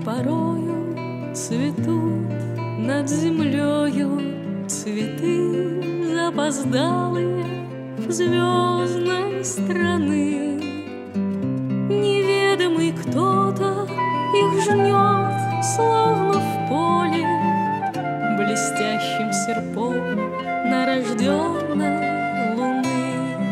Порою цветут над землею цветы запоздалые звездной страны. Неведомый кто-то их жнет, словно в поле, блестящим серпом нарожденной луны.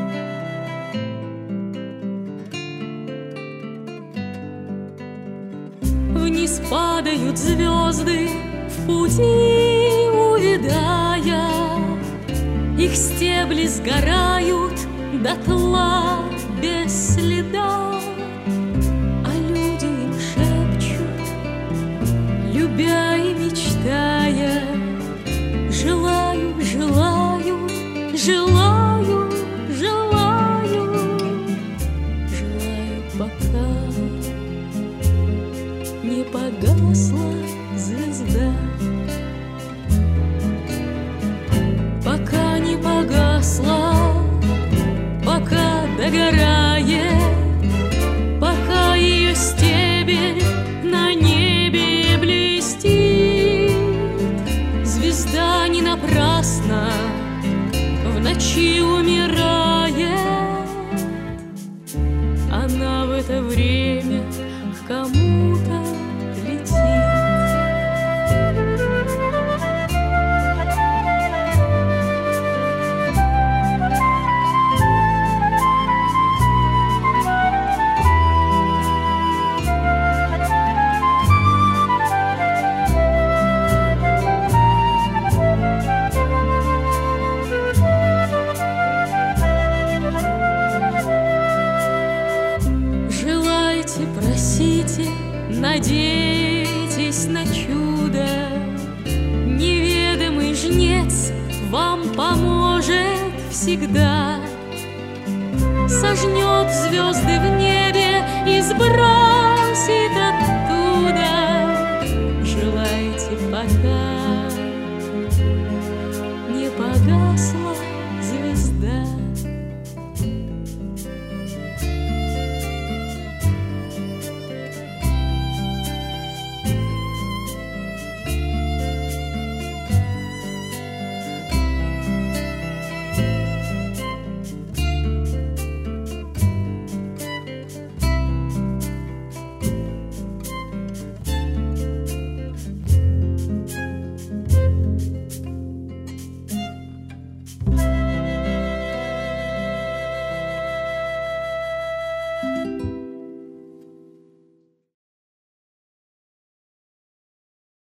Вниз падают звезды, в пути увядая, их стебли сгорают дотла без следа, а люди им шепчут, любя и мечтая: желаю, желаю, желаю, желаю, желаю, пока не погасла звезда, пока не погасла, пока догорает, пока ее стебель на небе блестит. Звезда не напрасно в ночи умирает, она в это время к кому-то летит. Просите, надейтесь на чудо, неведомый жнец вам поможет всегда. Сожнет звезды в небе и сбросит оттуда. Желайте пока